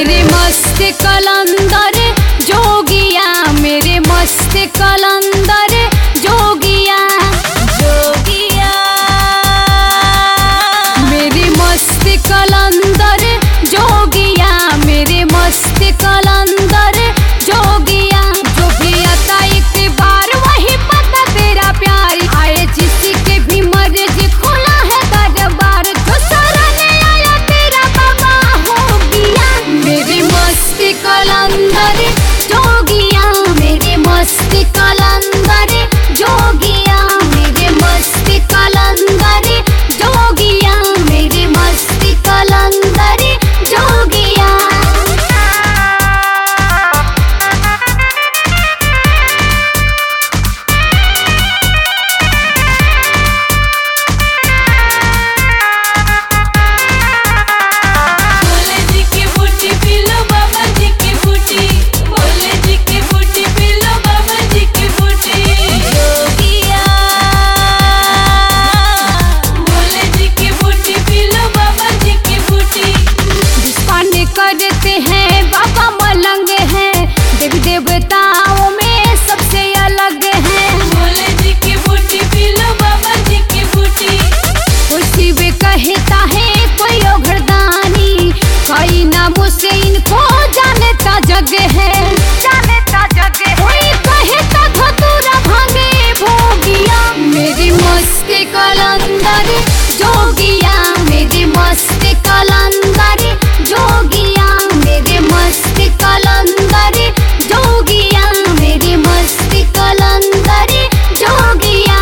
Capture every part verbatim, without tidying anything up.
मेरे मस्त कलंदर जोगिया, मेरे मस्त कलंदर जोगिया जोगिया, मेरे मस्त कलंदर जोगिया, मेरे मस्त कलंदर जोगिया। जो भी आता एक बार वही पता तेरा प्यार, आए जिसके भी मर्जी खुला है दरबार, जो शरण आया तेरा बाबा हो गया। मेरे मस्त कलंदर जोगिया, मेरे मस्त कलंदर जोगिया, मेरे मस्त कलंदर जोगिया, मेरे मस्त कलंदर जोगिया। भोले जी की बूटी पी लो बाबा जी की बूटी, भोले जी की बूटी पी लो बाबा जी की बूटी जोगिया, भोले जी की बूटी पी लो बाबा जी की बूटी। जिसपाने करते हैं बाबा मलंग हैं, देवी देवताओं में सबसे अलग हैं। भोले जी की बूटी पी लो बाबा जी की बूटी। कोई शिव कहता है कोई ओघरदानी, कई नामों से इनको जानता जग है, जानता जग है। कोई कहता धतूरा भांगे भोगिया, मेरी मस्त कलंदर जोगिया, मेरी मस्त कलंदर जोगिया, मेरे मस्त कलंदर जोगिया, मेरे मस्त कलंदर जोगिया।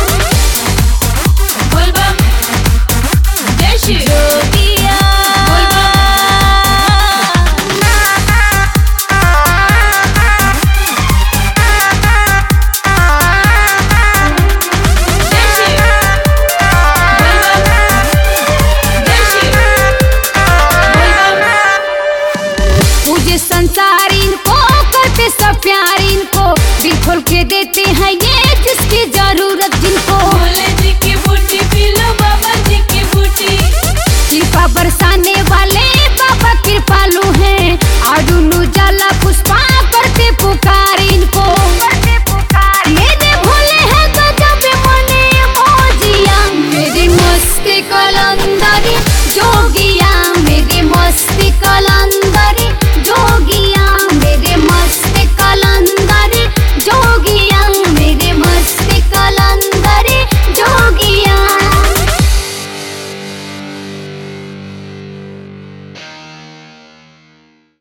बोल बम जय श्री जोगिया बोल बम जय श्री बोल बम जय श्री बोल बम। पूजे संसार इनको करते सब प्यार इनको, दिल खोल के देते हैं ये जिसकी जरूरत जिनको। भोले जी की बूटी पी लो बाबा जी की बूटी, कृपा बरसाने